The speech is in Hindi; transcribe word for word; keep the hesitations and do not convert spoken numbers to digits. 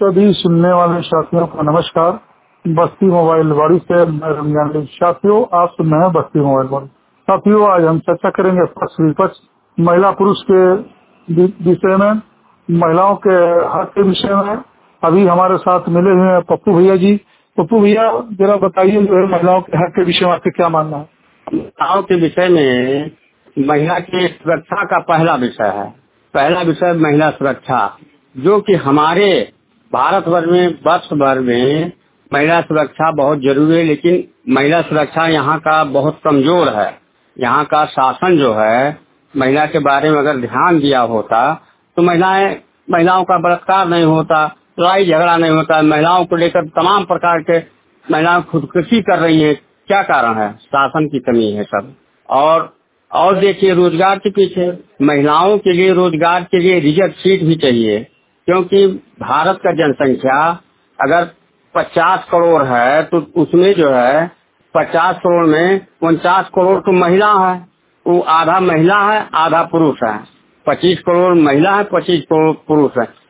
सभी सुनने वाले साथियों को नमस्कार। बस्ती मोबाइल वाड़ी से मैं रमजान अली। साथियों, आप सुन रहे हैं बस्ती मोबाइल वाड़ी। साथियों, आज हम चर्चा करेंगे पक्ष विपक्ष महिला पुरुष के वि- विषय में, महिलाओं के हक के विषय में। अभी हमारे साथ मिले हुए हैं पप्पू भैया जी। पप्पू भैया, जरा बताइए जो है महिलाओं के हक के विषय में आपके क्या मानना है? महिलाओं के विषय में महिला की सुरक्षा का पहला विषय है। पहला विषय महिला सुरक्षा, जो कि हमारे भारतवर्ष में वर्ष भर में महिला सुरक्षा बहुत जरूरी है। लेकिन महिला सुरक्षा यहाँ का बहुत कमजोर है। यहाँ का शासन जो है, महिला के बारे में अगर ध्यान दिया होता तो महिलाएं महिलाओं का बलात्कार नहीं होता, लड़ाई झगड़ा नहीं होता। महिलाओं को लेकर तमाम प्रकार के महिलाएं खुदकुशी कर रही है। क्या कारण है? शासन की कमी है सब। और और देखिए, रोजगार के पीछे महिलाओं के लिए रोजगार के लिए रिजर्व सीट भी चाहिए, क्योंकि भारत का जनसंख्या अगर पचास करोड़ है तो उसमें जो है पचास करोड़ में उनचास करोड़ तो महिला है। वो आधा महिला है आधा पुरुष है। पच्चीस करोड़ महिला है, पच्चीस करोड़ पुरुष है।